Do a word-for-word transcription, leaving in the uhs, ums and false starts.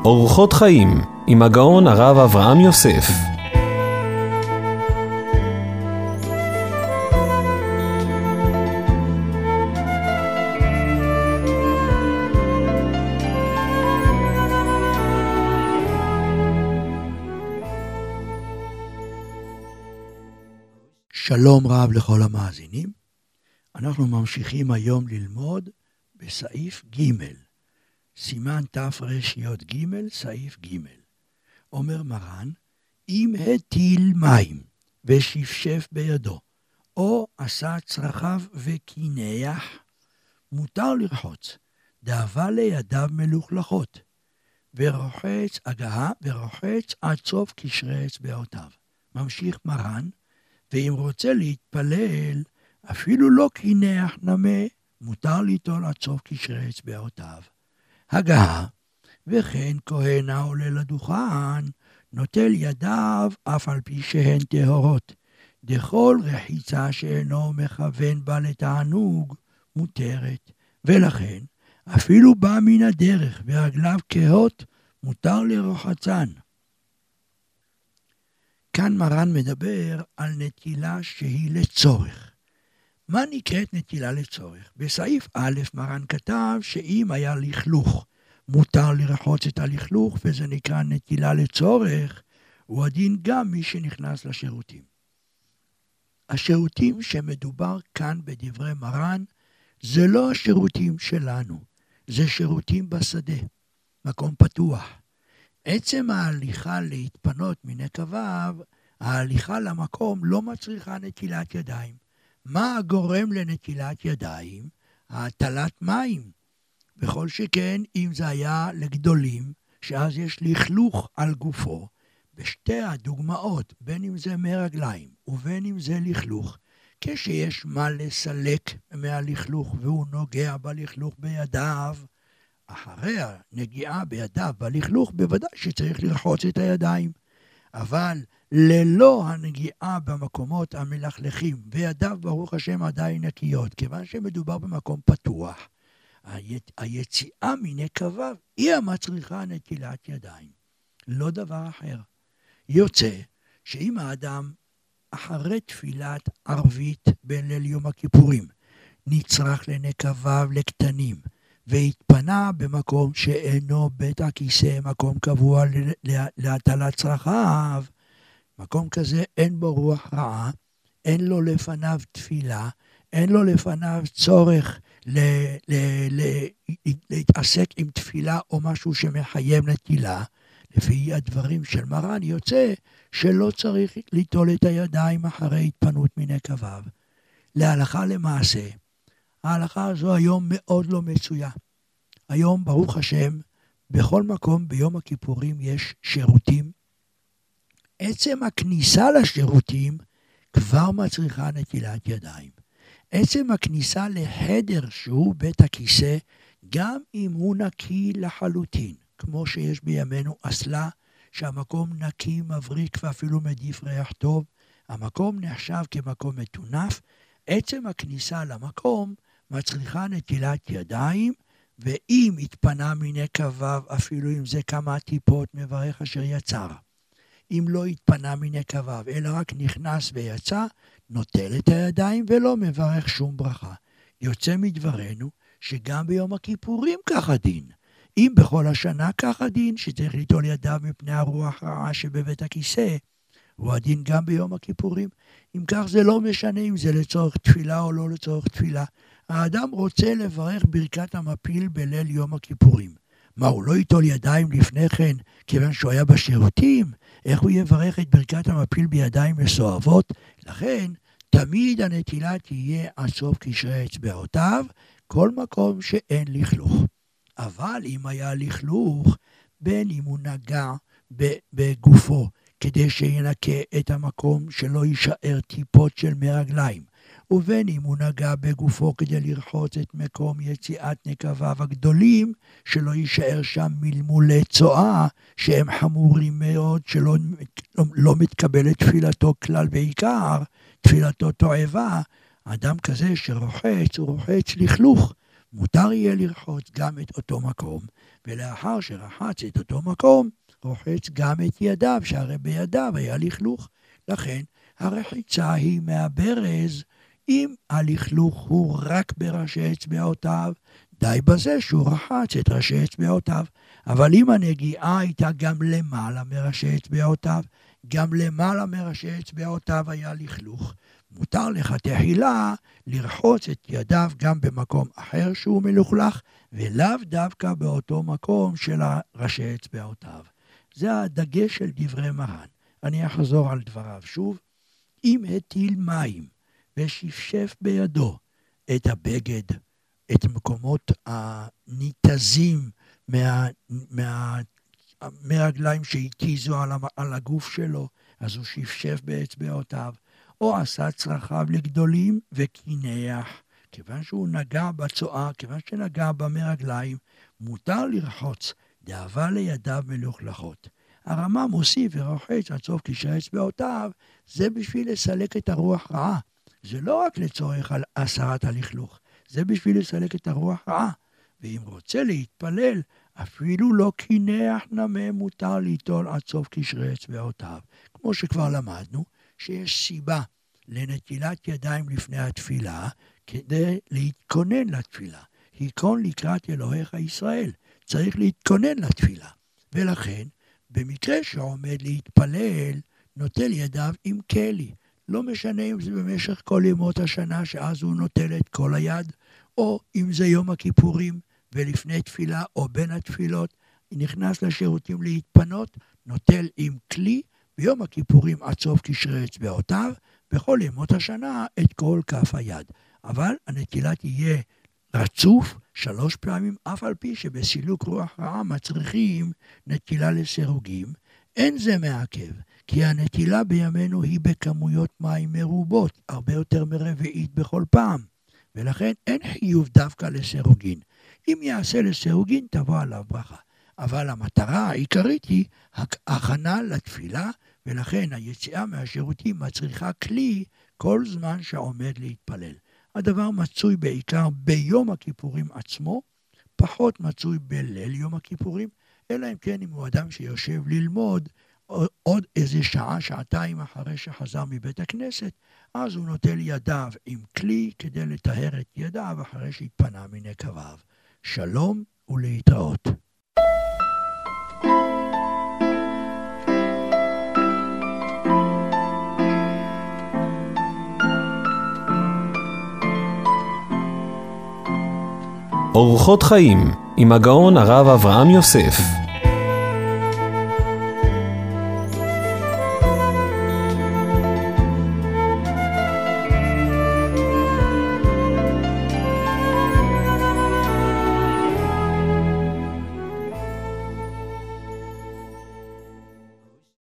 אורחות חיים עם הגאון הרב אברהם יוסף. שלום רב לכל המאזינים. אנחנו ממשיכים היום ללמוד בסעיף ג', סימן תר"י ג', סעיף ג'. אומר מרן, אם הטיל מים ושפשף בידו, או עשה צרכיו וקינח, מותר לרחוץ, דאבה לידיו מלוכלכות, ורוחץ הגעה ורוחץ עד סוף קשרי אצבעותיו. ממשיך מרן, ואם רוצה להתפלל, אפילו לא קינח נמה, מותר ליטול עד סוף קשרי אצבעותיו. הגעה, וכן כהן העולה לדוכן, נוטל ידיו אף על פי שהן טהורות. דכל רחיצה שאינו מכוון בה לתענוג, מותרת. ולכן, אפילו בא מן הדרך ורגליו כהות, מותר לרוחצן. כאן מרן מדבר על נטילה שהיא לצורך. מה נקראת נטילה לצורך? בסעיף א' מרן כתב שאם היה לכלוך, מותר לרחוץ את הלכלוך, וזה נקרא נטילה לצורך, הוא הדין גם מי שנכנס לשירותים. השירותים שמדובר כאן בדברי מרן, זה לא השירותים שלנו, זה שירותים בשדה, מקום פתוח. עצם ההליכה להתפנות מנקביו, ההליכה למקום לא מצריכה נטילת ידיים. מה הגורם לנטילת ידיים? הטלת מים. בכל שכן, אם זה היה לגדולים, שאז יש לכלוך על גופו, בשתי הדוגמאות, בין אם זה מרגליים ובין אם זה לכלוך, כשיש מה לסלק מהלכלוך והוא נוגע בלכלוך בידיו, אחרי הנגיעה בידיו בלכלוך, בוודאי שצריך לרחוץ את הידיים. אבל ללא הנגיעה במקומות המלכלכים, וידיו ברוך השם עדיין נקיות, כיוון שמדובר במקום פתוח, היציאה מנקביו היא המצריכה נטילת ידיים. לא דבר אחר. יוצא שאם האדם אחרי תפילת ערבית בליל יום הכיפורים, נצרך לנקביו לקטנים, והתפנה במקום שאינו בית הכיסא, מקום קבוע להטלת צרכיו, מקום כזה אין בו רוח רעה, אין לו לפניו תפילה, אין לו לפניו צורך ל- ל- ל- להתעסק עם תפילה או משהו שמחייב נטילה. לפי הדברים של מרן יוצא שלא צריך ליטול את הידיים אחרי התפנות מנקביו. להלכה למעשה, ההלכה הזו היום מאוד לא מצויה. היום ברוך השם, בכל מקום ביום הכיפורים יש שירותים. עצם הכניסה לשירותים כבר מצריכה נטילת ידיים. עצם הכניסה לחדר שהוא בית הכיסא, גם אם הוא נקי לחלוטין, כמו שיש בימינו אסלה, שהמקום נקי, מבריק ואפילו מדיף ריח טוב, המקום נחשב כמקום מטונף, עצם הכניסה למקום מצריכה נטילת ידיים, ואם התפנה מנקביו, אפילו אם זה כמה טיפות, מברך אשר יצר. אם לא התפנה מנקביו, אלא רק נכנס ויצא, נוטל את הידיים ולא מברך שום ברכה. יוצא מדברנו שגם ביום הכיפורים ככה דין. אם בכל השנה ככה דין, שצריך ליטול ידיו מפני הרוח הרעה שבבית הכיסא, הוא הדין גם ביום הכיפורים. אם כך זה לא משנה אם זה לצורך תפילה או לא לצורך תפילה. האדם רוצה לברך ברכת המפיל בליל יום הכיפורים. מה, הוא לא ייטול ידיים לפני כן, כיוון שהוא היה בשירותים? איך הוא יברך את ברכת המפיל בידיים מסועבות? לכן, תמיד הנטילה תהיה עד סוף קשרי אצבעותיו, כל מקום שאין לכלוך. אבל אם היה לכלוך, בין אם הוא נגע בגופו, כדי שינקה את המקום שלא יישאר טיפות של מרגליים, ובין אם הוא נגע בגופו כדי לרחוץ את מקום יציאת נקביו הגדולים, שלא יישאר שם מלמולי צואה, שהם חמורים מאוד, שלא לא מתקבל את תפילתו כלל ועיקר, תפילתו תועבה. אדם כזה שרוחץ, הוא רוחץ לכלוך, מותר יהיה לרחוץ גם את אותו מקום, ולאחר שרחץ את אותו מקום, רוחץ גם את ידיו, שהרי בידיו היה לכלוך. לכן, הרחיצה היא מהברז. אם הלכלוך הוא רק בראשי אצבעותיו, די בזה שהוא רחץ את ראשי אצבעותיו. אבל אם הנגיעה הייתה גם למעלה מראשי אצבעותיו, גם למעלה מראשי אצבעותיו היה לכלוך, מותר לך תחילה לרחוץ את ידיו גם במקום אחר שהוא מלוכלך, ולאו דווקא באותו מקום של ראשי אצבעותיו. זה הדגש של דברי מרן. אני אחזור על דבריו שוב. אם הטיל מים ושפשף בידו את הבגד, את מקומות הניתזים מה, מה, מהרגליים שהתיזו על, על הגוף שלו, אז הוא שפשף באצבעותיו, או עשה צרכיו לגדולים וקינח, כיוון שהוא נגע בצואה, כיוון שנגע במרגליים, מותר לרחוץ, דאבה לידיו מלוכלכות. הרמה מוסיף ורוחץ עד סוף קשרי אצבעותיו, זה בשביל לסלק את הרוח רעה. זה לא רק לצורך על הסרת הלכלוך, זה בשביל לסלק את הרוח רעה. ואם רוצה להתפלל, אפילו לא קינח נמה מותר ליטול עד סוף קשרי אצבעותיו. כמו שכבר למדנו, שיש סיבה לנטילת ידיים לפני התפילה, כדי להתכונן לתפילה. היכון לקראת אלוהיך ישראל, צריך להתכונן לתפילה. ולכן, במקרה שעומד להתפלל, נוטל ידיו עם כלי. לא משנה אם זה במשך כל ימות השנה, שאז הוא נוטל את כל היד, או אם זה יום הכיפורים, ולפני תפילה או בין התפילות, נכנס לשירותים להתפנות, נוטל עם כלי, ביום הכיפורים עד סוף קשרי אצבעותיו, בכל ימות השנה את כל כף היד. אבל הנטילה תהיה רצוף שלוש פעמים, אף על פי שבסילוק רוח רעה מצריכים נטילה לסירוגים. אין זה מעכב, כי הנטילה בימינו היא בכמויות מים מרובות, הרבה יותר מרביעית בכל פעם, ולכן אין חיוב דווקא לסירוגין. אם יעשה לסירוגין תבוא עליו ברכה, אבל המטרה העיקרית היא הכנה לתפילה, ולכן היציאה מהשירותים מצריכה כלי כל זמן שעומד להתפלל. הדבר מצוי בעיקר ביום הכיפורים עצמו, פחות מצוי בליל יום הכיפורים, אלא אם כן אם הוא אדם שיושב ללמוד עוד איזה שעה, שעתיים אחרי שחזר מבית הכנסת, אז הוא נוטל ידיו עם כלי כדי לטהר את ידיו אחרי שהתפנה מנקביו. שלום ולהתראות. אורחות חיים עם הגאון הרב אברהם יוסף.